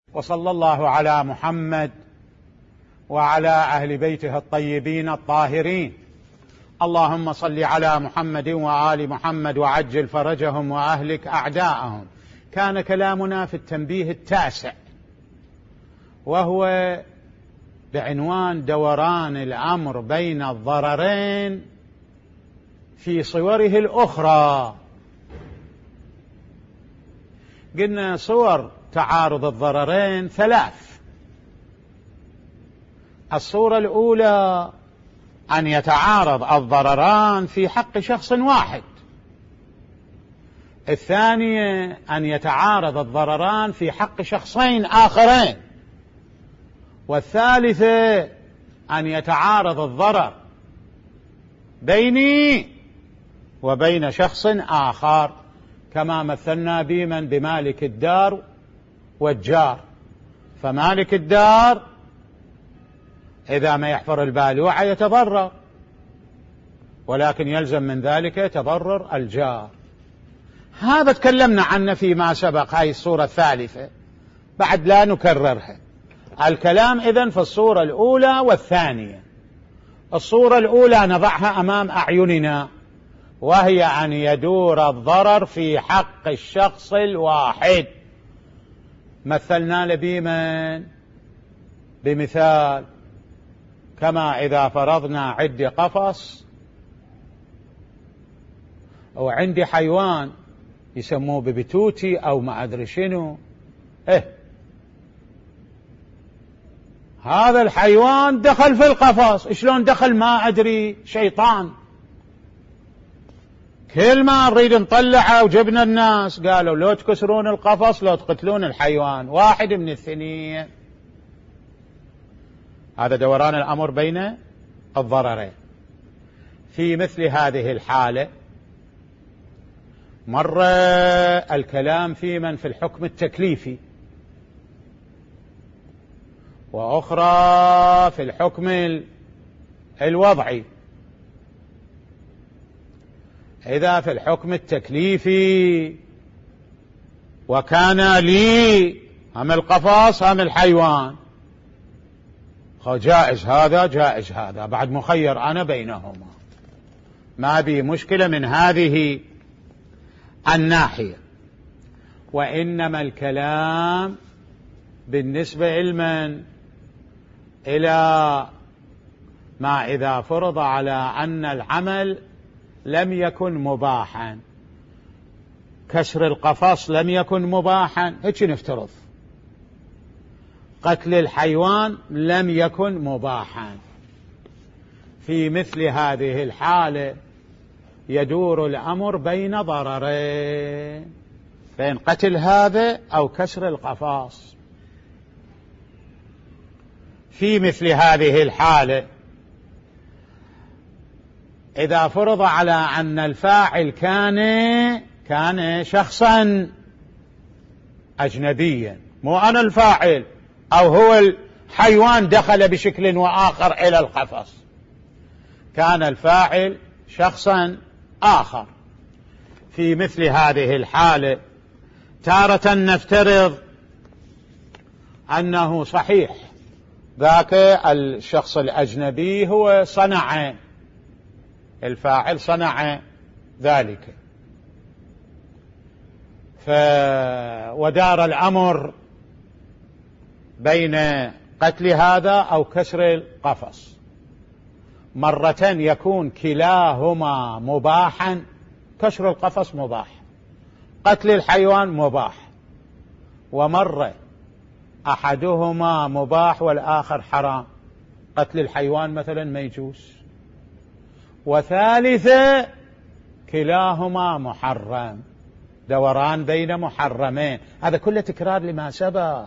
وصلى الله على محمد وعلى أهل بيته الطيبين الطاهرين. اللهم صل على محمد وآل محمد وعجل فرجهم وأهلك أعداءهم. كان كلامنا في التنبيه التاسع، وهو بعنوان دوران الأمر بين الضررين في صوره الأخرى. قلنا صور تعارض الضررين ثلاث. الصورة الأولى أن يتعارض الضرران في حق شخص واحد. الثانية أن يتعارض الضرران في حق شخصين آخرين. والثالثة أن يتعارض الضرر بيني وبين شخص آخر، كما مثلنا بمالك الدار والجار. فمالك الدار إذا ما يحفر البالوعة يتضرر، ولكن يلزم من ذلك تضرر الجار. هذا تكلمنا عنه فيما سبق، هاي الصورة الثالثة بعد لا نكررها. الكلام إذن في الصورة الأولى والثانية. الصورة الأولى نضعها أمام أعيننا، وهي أن يدور الضرر في حق الشخص الواحد. مثلنا لبيمن بمثال، كما إذا فرضنا عندي قفص أو عندي حيوان يسموه ببتوتي أو ما أدري شنو، هذا الحيوان دخل في القفص. شلون دخل؟ ما أدري، شيطان. كل ما نريد نطلعه وجبنا الناس قالوا لو تكسرون القفص لو تقتلون الحيوان، واحد من الاثنين. هذا دوران الأمر بين الضررين. في مثل هذه الحالة مر الكلام في من في الحكم التكليفي، وأخرى في الحكم الوضعي. إذا في الحكم التكليفي وكان لي هم القفص هم الحيوان، جائز هذا جائز هذا، بعد مخير أنا بينهما، ما بي مشكلة من هذه الناحية. وإنما الكلام بالنسبة إلى ما إذا فرض على أن العمل لم يكن مباحا. كسر القفص لم يكن مباحا، هيك نفترض. قتل الحيوان لم يكن مباحا. في مثل هذه الحالة يدور الأمر بين ضررين، بين قتل هذا أو كسر القفص. في مثل هذه الحالة إذا فرض على أن الفاعل كان شخصا أجنبيا، مو أنا الفاعل، أو هو الحيوان دخل بشكل وآخر إلى القفص، كان الفاعل شخصا آخر. في مثل هذه الحالة تارة نفترض أنه صحيح ذاك الشخص الأجنبي هو صنع، الفاعل صنع ذلك، ودار الأمر بين قتل هذا أو كسر القفص. مرة يكون كلاهما مباحا، كسر القفص مباح، قتل الحيوان مباح، ومرة أحدهما مباح والآخر حرام، قتل الحيوان مثلا ما يجوز، وثالثة كلاهما محرم، دوران بين محرمين. هذا كله تكرار لما سبق.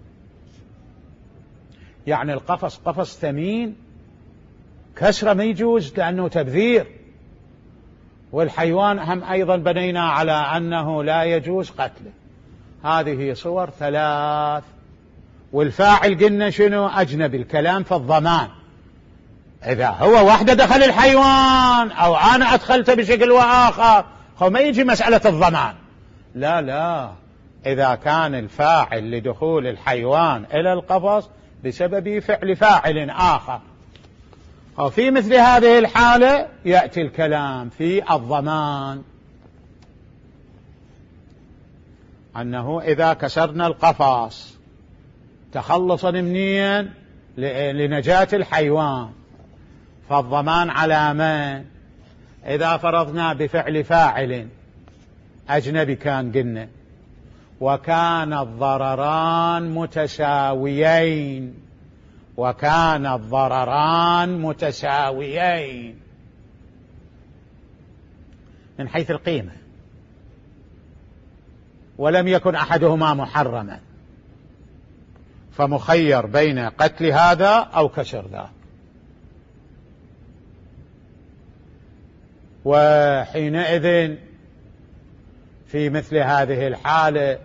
يعني القفص قفص ثمين، كسره ما يجوز لأنه تبذير، والحيوان هم أيضا بنينا على أنه لا يجوز قتله. هذه صور ثلاث. والفاعل قلنا شنو؟ أجنبي. الكلام في الضمان، إذا هو وحده دخل الحيوان أو أنا أدخلته بشكل وآخر، ما يجي مسألة الضمان. لا، إذا كان الفاعل لدخول الحيوان إلى القفص بسبب فعل فاعل آخر. وفي مثل هذه الحالة يأتي الكلام في الضمان، أنه إذا كسرنا القفص تخلصا منين لنجاة الحيوان، فالضمان على من؟ إذا فرضنا بفعل فاعل أجنبي كان قلنا، وكان الضرران متساويين، وكان الضرران متساويين من حيث القيمة، ولم يكن أحدهما محرما، فمخير بين قتل هذا أو كسر ذاك. وحينئذ في مثل هذه الحالة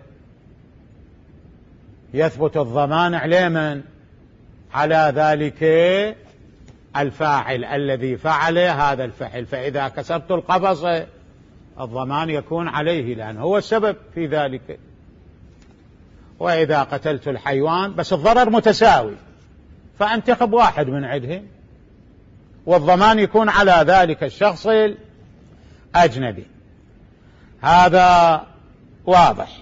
يثبت الضمان على من؟ على ذلك الفاعل الذي فعل هذا الفعل. فإذا كسرت القفص الضمان يكون عليه لأنه هو السبب في ذلك. وإذا قتلت الحيوان بس الضرر متساوي، فانتخب واحد من عندهم والضمان يكون على ذلك الشخص الأجنبي. هذا واضح.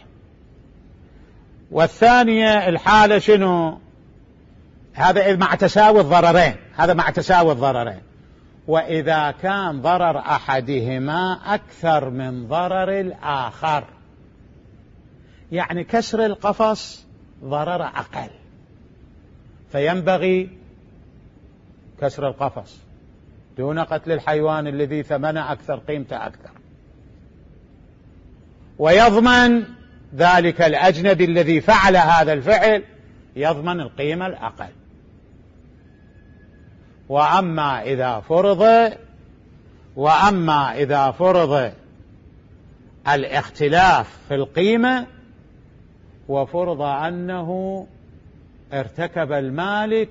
والثانية الحالة شنو؟ هذا مع تساوي الضررين، هذا مع تساوي الضررين. وإذا كان ضرر أحدهما أكثر من ضرر الآخر، يعني كسر القفص ضرر أقل، فينبغي كسر القفص دون قتل الحيوان الذي ثمنه أكثر، قيمته أكثر، ويضمن ذلك الأجنبي الذي فعل هذا الفعل يضمن القيمة الأقل. وأما إذا فرض الاختلاف في القيمة وفرض أنه ارتكب المالك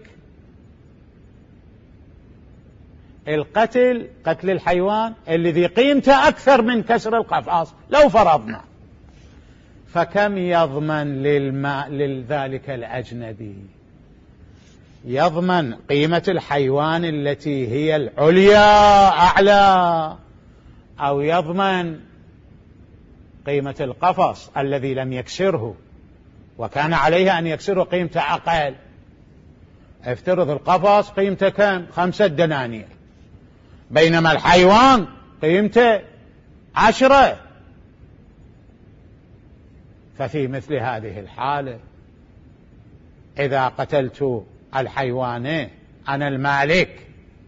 قتل الحيوان الذي قيمته أكثر من كسر القفص، لو فرضنا، فكم يضمن لذلك الأجنبي؟ يضمن قيمة الحيوان التي هي العليا أعلى، أو يضمن قيمة القفص الذي لم يكسره وكان عليه أن يكسره قيمته أقل؟ افترض القفص قيمته كم؟ 5 دنانير، بينما الحيوان قيمته 10. ففي مثل هذه الحالة إذا قتلت الحيوان أنا المالك،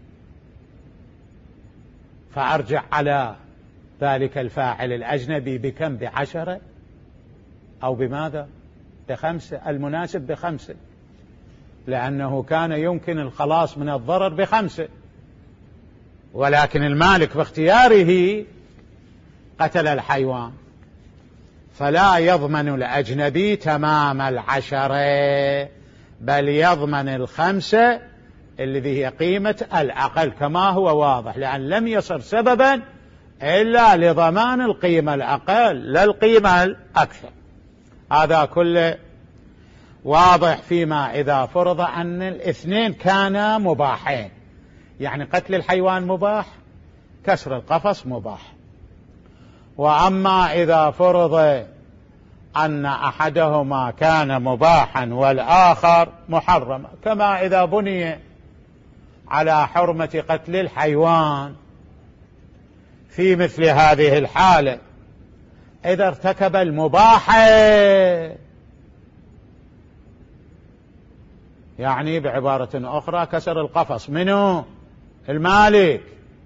فأرجع على ذلك الفاعل الأجنبي بكم؟ ب10 أو بماذا؟ ب5، المناسب ب5، لأنه كان يمكن الخلاص من الضرر ب5، ولكن المالك باختياره قتل الحيوان، فلا يضمن الأجنبي تمام 10، بل يضمن 5 الذي هي قيمة الأقل كما هو واضح، لأن لم يصر سببا إلا لضمان القيمة الأقل لا القيمة الأكثر. هذا كله واضح فيما إذا فرض أن الاثنين كانا مباحين، يعني قتل الحيوان مباح، كسر القفص مباح. وأما إذا فرض أن أحدهما كان مباحا والآخر محرما، كما إذا بني على حرمة قتل الحيوان، في مثل هذه الحالة إذا ارتكب المباح، يعني بعبارة أخرى كسر القفص منه المالك،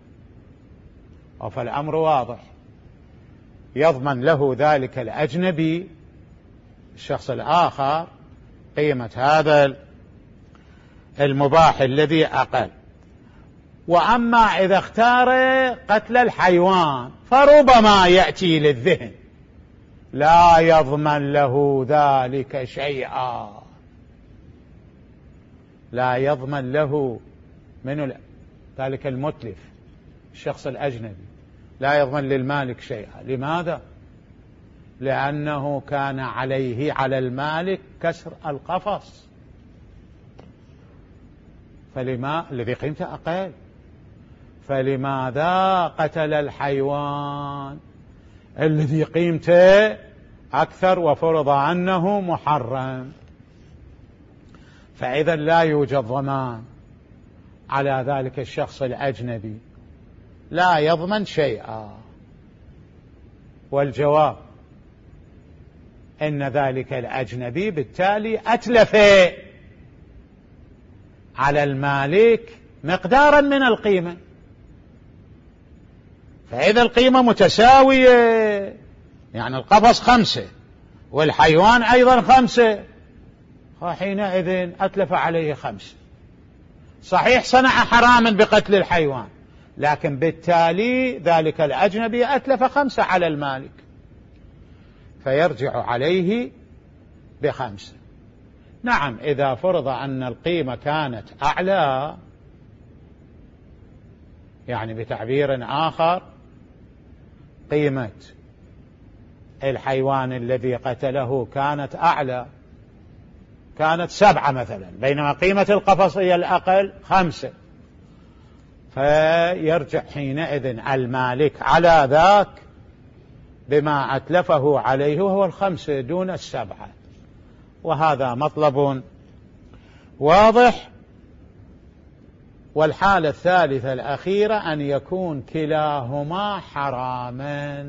فالأمر واضح، يضمن له ذلك الأجنبي الشخص الآخر قيمة هذا المباح الذي أقل. وأما إذا اختار قتل الحيوان فربما يأتي للذهن لا يضمن له ذلك شيئا، لا يضمن له من ذلك المتلف الشخص الأجنبي، لا يضمن للمالك شيئا. لماذا؟ لأنه كان عليه على المالك كسر القفص، الذي قيمته أقل. فلماذا قتل الحيوان الذي قيمته أكثر وفرض عنه محرم؟ فإذا لا يوجد ضمان على ذلك الشخص الأجنبي، لا يضمن شيئا. والجواب إن ذلك الأجنبي بالتالي أتلف على المالك مقدارا من القيمة، فإذا القيمة متساوية، يعني القفص 5 والحيوان أيضا 5، حينئذ أتلف عليه 5. صحيح صنع حراما بقتل الحيوان، لكن بالتالي ذلك الأجنبي أتلف 5 على المالك، فيرجع عليه ب5. نعم، إذا فرض أن القيمة كانت أعلى، يعني بتعبير آخر قيمة الحيوان الذي قتله كانت أعلى، كانت 7 مثلا، بينما قيمة القفص هي الأقل 5، فيرجع حينئذ المالك على ذاك بما أتلفه عليه، وهو 5 دون 7. وهذا مطلب واضح. والحالة الثالثة الأخيرة أن يكون كلاهما حراما،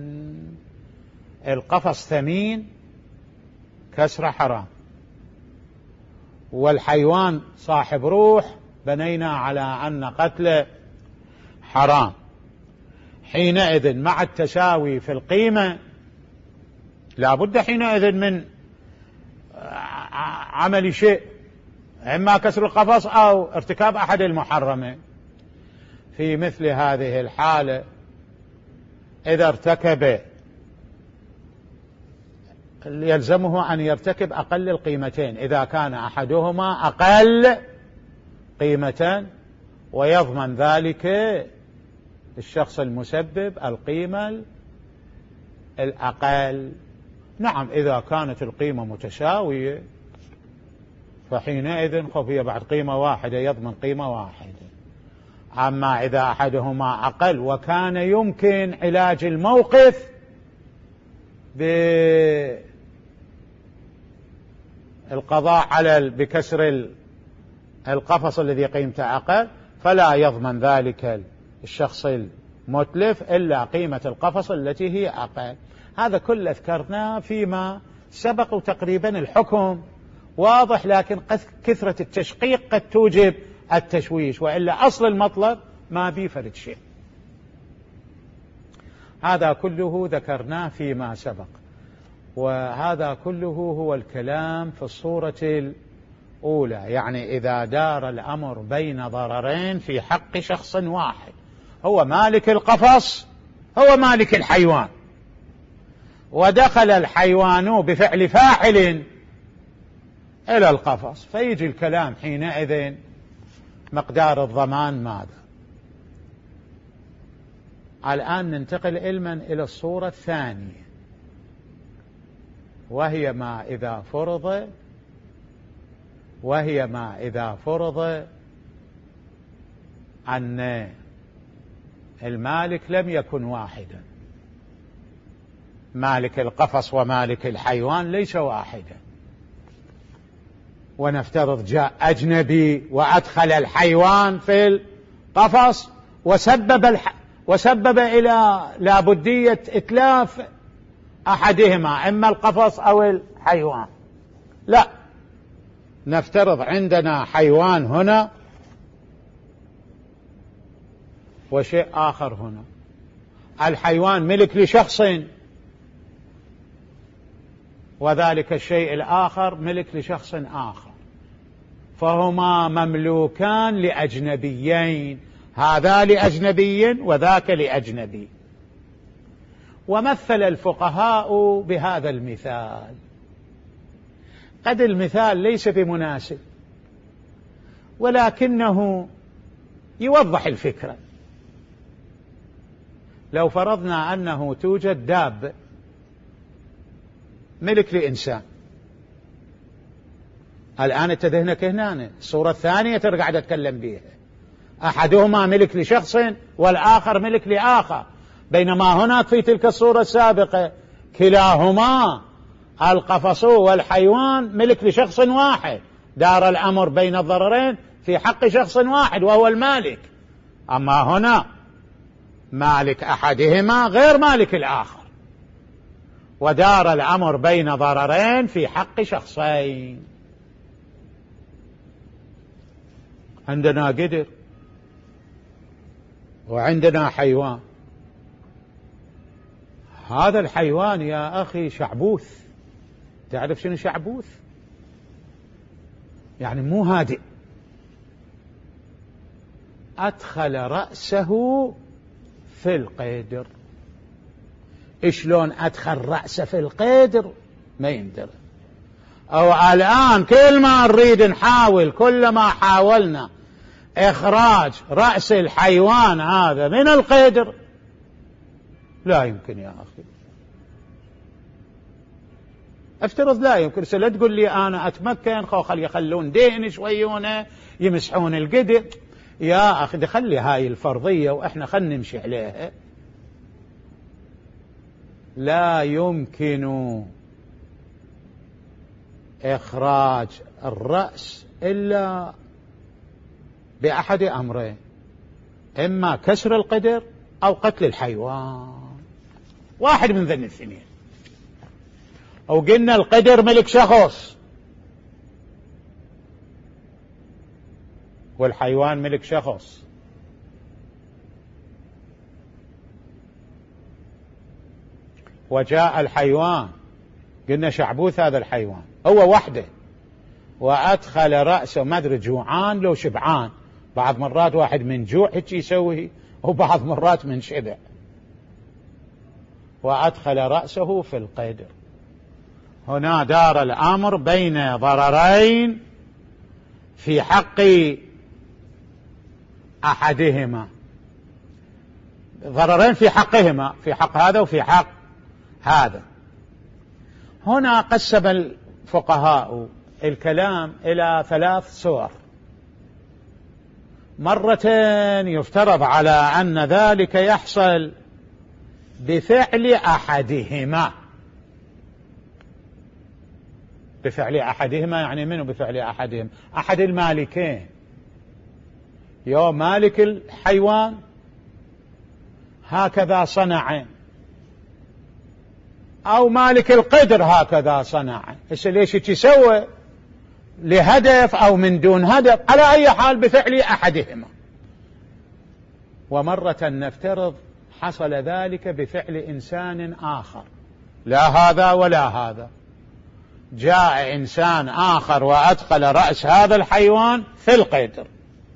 القفص ثمين كسر حرام، والحيوان صاحب روح بنينا على أن قتله حرام. حينئذ مع التساوي في القيمة لا بد حينئذ من عمل شيء، إما كسر القفص أو ارتكاب أحد المحرمين. في مثل هذه الحالة إذا ارتكب يلزمه أن يرتكب أقل القيمتين إذا كان أحدهما أقل قيمة، ويضمن ذلك الشخص المسبب القيمة الأقل. نعم، إذا كانت القيمة متساوية فحينئذ خفي بعد قيمة واحدة يضمن قيمة واحدة. أما إذا أحدهما أقل وكان يمكن علاج الموقف بالقضاء على بكسر القفص الذي قيمته أقل، فلا يضمن ذلك الشخص المتلف إلا قيمة القفص التي هي أقل. هذا كله ذكرناه فيما سبق، وتقريبا الحكم واضح، لكن كثرة التشقيق قد توجب التشويش، وإلا أصل المطلب ما بيفرد شيء. هذا كله ذكرناه فيما سبق، وهذا كله هو الكلام في الصورة الأولى. يعني إذا دار الأمر بين ضررين في حق شخص واحد، هو مالك القفص، هو مالك الحيوان، ودخل الحيوان بفعل فاعل إلى القفص، فيجي الكلام حينئذ مقدار الضمان ماذا. الآن ننتقل علما إلى الصورة الثانية، وهي ما إذا فرض أن المالك لم يكن واحدا، مالك القفص ومالك الحيوان ليس واحدا، ونفترض جاء أجنبي وأدخل الحيوان في القفص وسبب إلى لابدية إتلاف أحدهما، إما القفص أو الحيوان. لا، نفترض عندنا حيوان هنا وشيء آخر هنا. الحيوان ملك لشخص، وذلك الشيء الآخر ملك لشخص آخر، فهما مملوكان لأجنبيين، هذا لأجنبي وذاك لأجنبي. ومثل الفقهاء بهذا المثال، قد المثال ليس بمناسب ولكنه يوضح الفكرة. لو فرضنا أنه توجد دابة ملك لإنسان. الآن انت ذهنك هنا الصورة الثانية ترى قاعد أتكلم بيها، أحدهما ملك لشخص والآخر ملك لآخر، بينما هناك في تلك الصورة السابقة كلاهما القفص والحيوان ملك لشخص واحد، دار الأمر بين الضررين في حق شخص واحد وهو المالك. أما هنا مالك أحدهما غير مالك الآخر، ودار الأمر بين ضررين في حق شخصين. عندنا قدر وعندنا حيوان. هذا الحيوان يا أخي شعبوث. تعرف شنو شعبوث؟ يعني مو هادئ. أدخل رأسه في القدر. شلون أدخل رأسه في القدر؟ ما يندر. أو الآن كل ما نريد نحاول، كلما حاولنا إخراج رأس الحيوان هذا من القدر لا يمكن يا أخي. افترض لا يمكن، لا تقول لي أنا أتمكن خل يخلون دين شويونه يمسحون القدر. يا أخي خلي هاي الفرضية وإحنا خل نمشي عليها. لا يمكن إخراج الرأس إلا بأحد أمرين، إما كسر القدر أو قتل الحيوان، واحد من ذن الاثنين. أو قلنا القدر ملك شخص والحيوان ملك شخص، وجاء الحيوان قلنا شعبوث هذا الحيوان هو وحده، وأدخل رأسه ما أدري جوعان لو شبعان، بعض مرات واحد من جوع هيك يسوي وبعض مرات من شبع، وأدخل رأسه في القدر. هنا دار الأمر بين ضررين في حق أحدهما، ضررين في حقهما، في حق هذا وفي حق هذا. هنا قسم الفقهاء الكلام إلى 3 صور. مرة يفترض على أن ذلك يحصل بفعل أحدهما. بفعل أحدهما يعني منه بفعل أحدهم؟ أحد المالكين، يا مالك الحيوان هكذا صنع، أو مالك القدر هكذا صنع. ليش يسوي؟ لهدف أو من دون هدف، على أي حال بفعل أحدهما. ومرة نفترض حصل ذلك بفعل إنسان آخر، لا هذا ولا هذا. جاء إنسان آخر وأدخل رأس هذا الحيوان في القدر.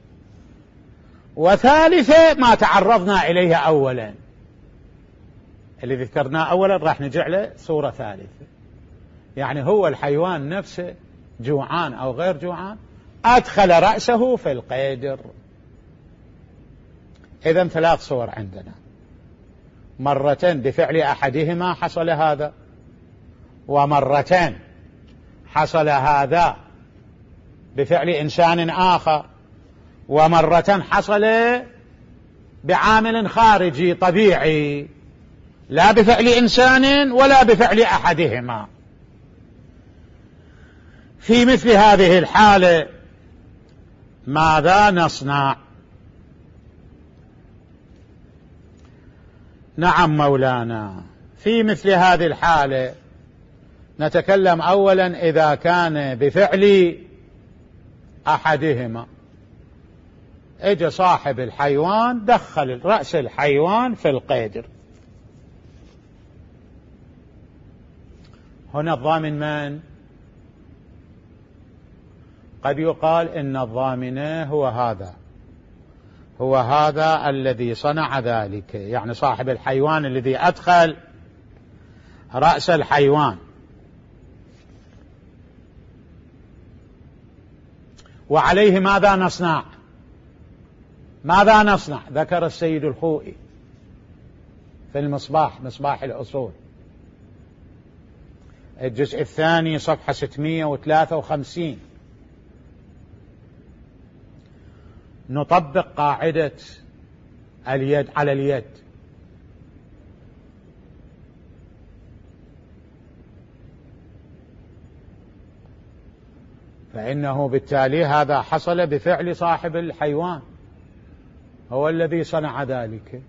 وثالثة ما تعرضنا إليها أولا، اللي ذكرناه أولا راح نجي له صورة ثالثة، يعني هو الحيوان نفسه جوعان أو غير جوعان أدخل رأسه في القدر. إذن 3 صور عندنا، مرة بفعل أحدهما حصل هذا، ومرتين حصل هذا بفعل إنسان آخر، ومرة حصل بعامل خارجي طبيعي لا بفعل إنسان ولا بفعل أحدهما. في مثل هذه الحالة ماذا نصنع؟ نعم مولانا، في مثل هذه الحالة نتكلم أولا إذا كان بفعل أحدهما. اجى صاحب الحيوان دخل رأس الحيوان في القدر. هنا الضامن من؟ قد يقال إن الضامن هو هذا الذي صنع ذلك، يعني صاحب الحيوان الذي أدخل رأس الحيوان. وعليه ماذا نصنع؟ ذكر السيد الخوئي في المصباح، مصباح الأصول، الجزء الثاني صفحة 653. نطبق قاعدة اليد على اليد. فإنه بالتالي هذا حصل بفعل صاحب الحيوان، هو الذي صنع ذلك.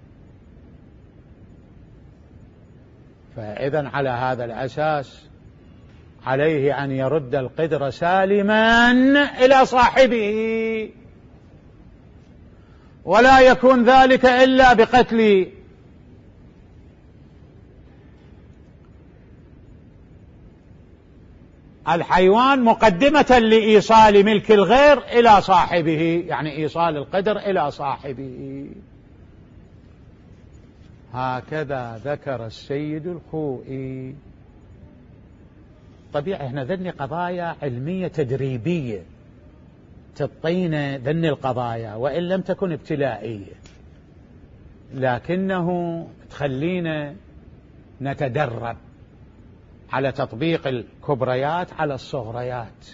فإذن على هذا الأساس عليه أن يرد القدر سالما إلى صاحبه، ولا يكون ذلك إلا بقتل الحيوان مقدمة لإيصال ملك الغير إلى صاحبه، يعني إيصال القدر إلى صاحبه. هكذا ذكر السيد الخوئي. طبيعي احنا ذني قضايا علمية تدريبية تعطينا ذني القضايا، وإن لم تكن ابتلائية، لكنه تخلينا نتدرب على تطبيق الكبريات على الصغريات،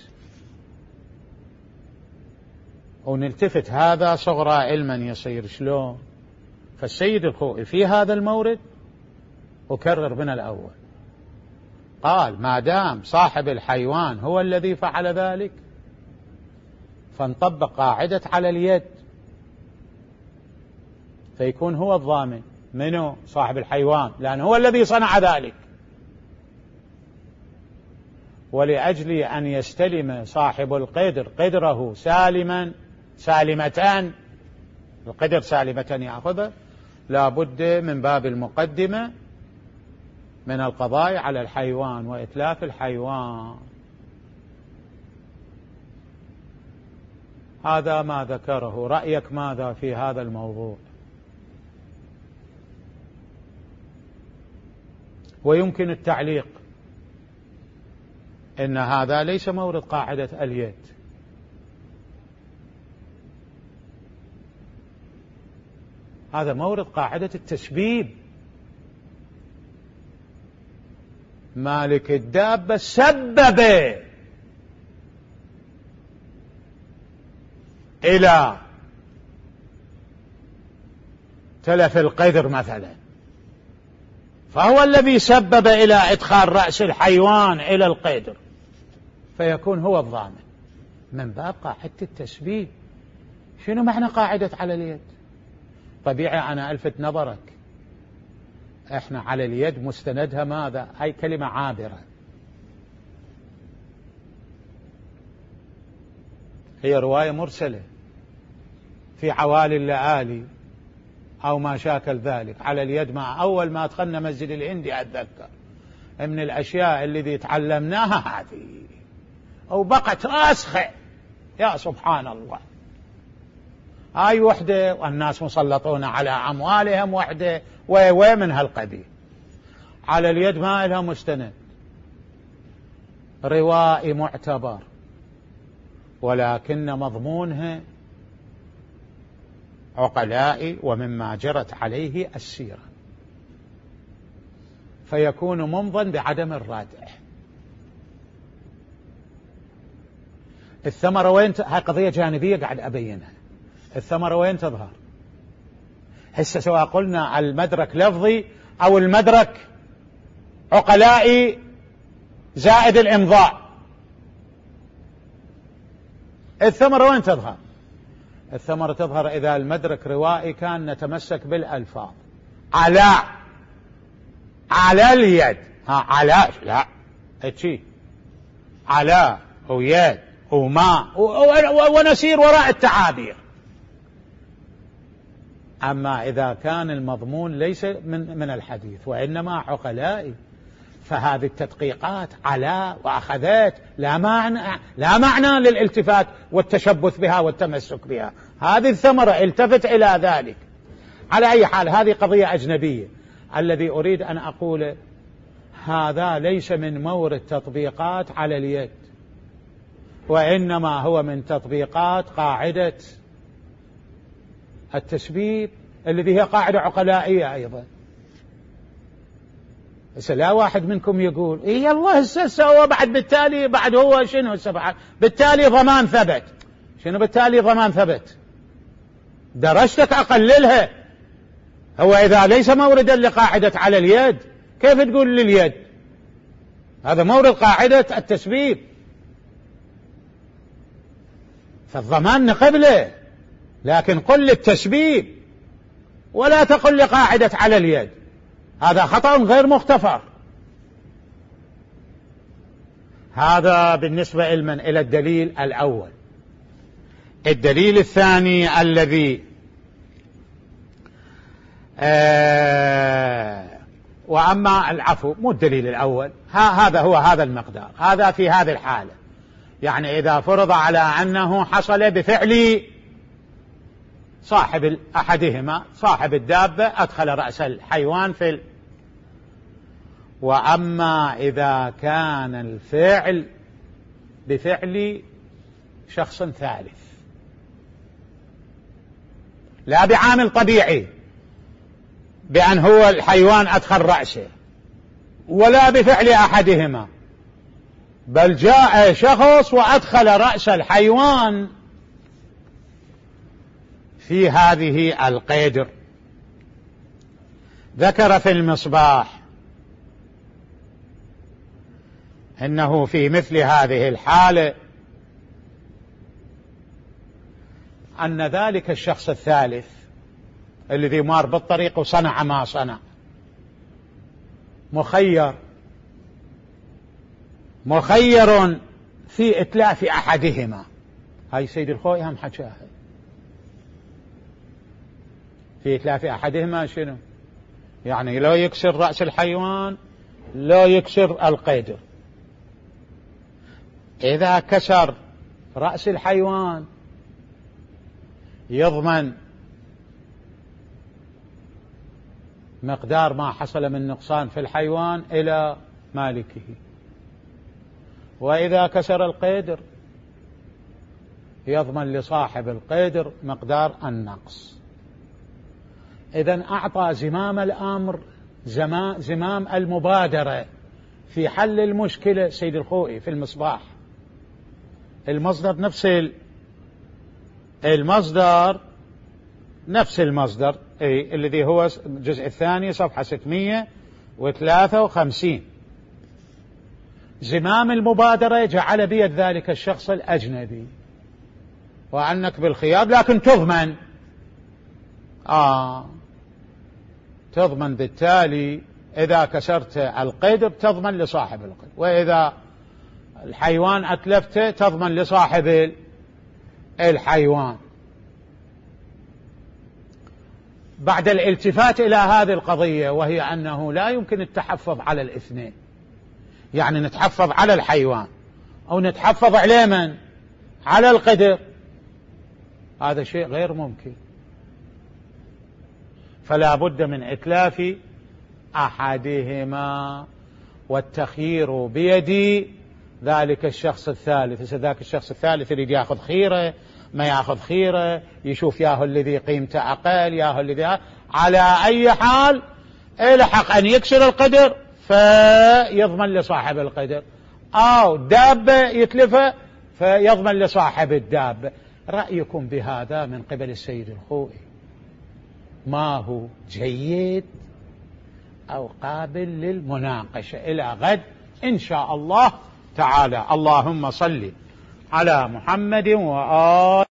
ونلتفت هذا صغرى علما يصير شلون. فالسيد الخوئي في هذا المورد أكرر من الأول قال ما دام صاحب الحيوان هو الذي فعل ذلك فنطبق قاعدة على اليد، فيكون هو الضامن. منه؟ صاحب الحيوان، لأنه هو الذي صنع ذلك. ولأجل أن يستلم صاحب القدر قدره سالمتان، القدر سالمتان يأخذه، لا بد من باب المقدمة من القضاء على الحيوان وإتلاف الحيوان. هذا ما ذكره. رأيك ماذا في هذا الموضوع؟ ويمكن التعليق إن هذا ليس مورد قاعدة اليد، هذا مورد قاعدة التسبيب. مالك الدابة سبب إلى تلف القدر مثلا، فهو الذي سبب إلى إدخال رأس الحيوان إلى القدر، فيكون هو الضامن من باب قاعدة التسبيب. شنو معنى قاعدة على اليد؟ طبيعي أنا ألفت نظرك، إحنا على اليد مستندها ماذا؟ هاي كلمة عابرة، هي رواية مرسلة في عوالي اللآلي أو ما شاكل ذلك. على اليد مع أول ما دخلنا مسجد الهندي أتذكر من الأشياء التي تعلمناها هذه، أو بقت راسخة. يا سبحان الله، هاي وحدة والناس مسلطون على أموالهم وحدة ومن هالقبيل. على اليد ما لها مستند، روائي معتبر، ولكن مضمونها عقلائي ومما جرت عليه السيرة، فيكون ممضا بعدم الرادع. الثمرة وين هاي قضية جانبية قاعد أبينها. الثمرة وين تظهر؟ هسه سواء قلنا المدرك لفظي أو المدرك عقلائي زائد الإمضاء، الثمرة وين تظهر؟ الثمرة تظهر إذا المدرك روائي كان نتمسك بالألفاظ على اليد. على لا اتشي على ويد وما ونسير وراء التعابير. أما إذا كان المضمون ليس من الحديث وإنما عقلائي، فهذه التدقيقات على وأخذت لا معنى للالتفات والتشبث بها والتمسك بها. هذه الثمرة التفت إلى ذلك. على أي حال هذه قضية أجنبية. الذي أريد أن أقول هذا ليس من مورد تطبيقات على اليد، وإنما هو من تطبيقات قاعدة التسبيب الذي هي قاعدة عقلائية أيضا. بس لا واحد منكم يقول إيه الله سوى بعد، بالتالي بعد هو شنو سبعة، بالتالي ضمان ثبت. شنو بالتالي ضمان ثبت؟ درجتك أقللها. هو إذا ليس موردا لقاعدة على اليد كيف تقول لليد؟ هذا مورد قاعدة التسبيب، فالضمان نقبله، لكن قل للتسبيب ولا تقل لقاعدة على اليد. هذا خطأ غير مغتفر. هذا بالنسبة إلى الدليل الأول. الدليل الثاني الذي وأما العفو مو الدليل الأول، هذا هو هذا المقدار، هذا في هذه الحالة، يعني إذا فرض على أنه حصل بفعل صاحب أحدهما، صاحب الدابة أدخل رأس الحيوان وأما إذا كان الفعل بفعل شخص ثالث، لا بعامل طبيعي بأن هو الحيوان أدخل رأسه، ولا بفعل أحدهما، بل جاء شخص وأدخل رأس الحيوان في هذه القدر. ذكر في المصباح إنه في مثل هذه الحالة أن ذلك الشخص الثالث الذي مار بالطريق وصنع ما صنع مخير في إتلاف أحدهما. هاي سيد الخوئي هم حكاها في إتلاف أحدهما. شنو يعني؟ لا يكسر رأس الحيوان، لا يكسر القدر. إذا كسر رأس الحيوان يضمن مقدار ما حصل من نقصان في الحيوان إلى مالكه، وإذا كسر القدر يضمن لصاحب القدر مقدار النقص. إذن أعطى زمام الأمر زمام المبادرة في حل المشكلة سيد الخوئي في المصباح. المصدر نفس المصدر الذي هو الجزء الثاني صفحة 653. زمام المبادرة جعل بيد ذلك الشخص الأجنبي وعنك بالخيار، لكن تضمن بالتالي إذا كسرت القدر تضمن لصاحب القدر، وإذا الحيوان أتلفته تضمن لصاحب الحيوان. بعد الالتفات إلى هذه القضية، وهي أنه لا يمكن التحفظ على الاثنين، يعني نتحفظ على الحيوان أو نتحفظ على من؟ على القدر، هذا شيء غير ممكن. فلا بد من إتلاف أحدهما والتخيير بيد ذلك الشخص الثالث. ذاك الشخص الثالث اللي يأخذ خيرة ما يأخذ خيرة، يشوف ياهو الذي قيمته أقل، ياهو الذي على أي حال الحق أن يكسر القدر فيضمن لصاحب القدر، أو دابة يتلفه فيضمن لصاحب الدابة. رأيكم بهذا من قبل السيد الخوئي ما هو جيد أو قابل للمناقشة؟ إلى غد إن شاء الله تعالى. اللهم صل على محمد وآله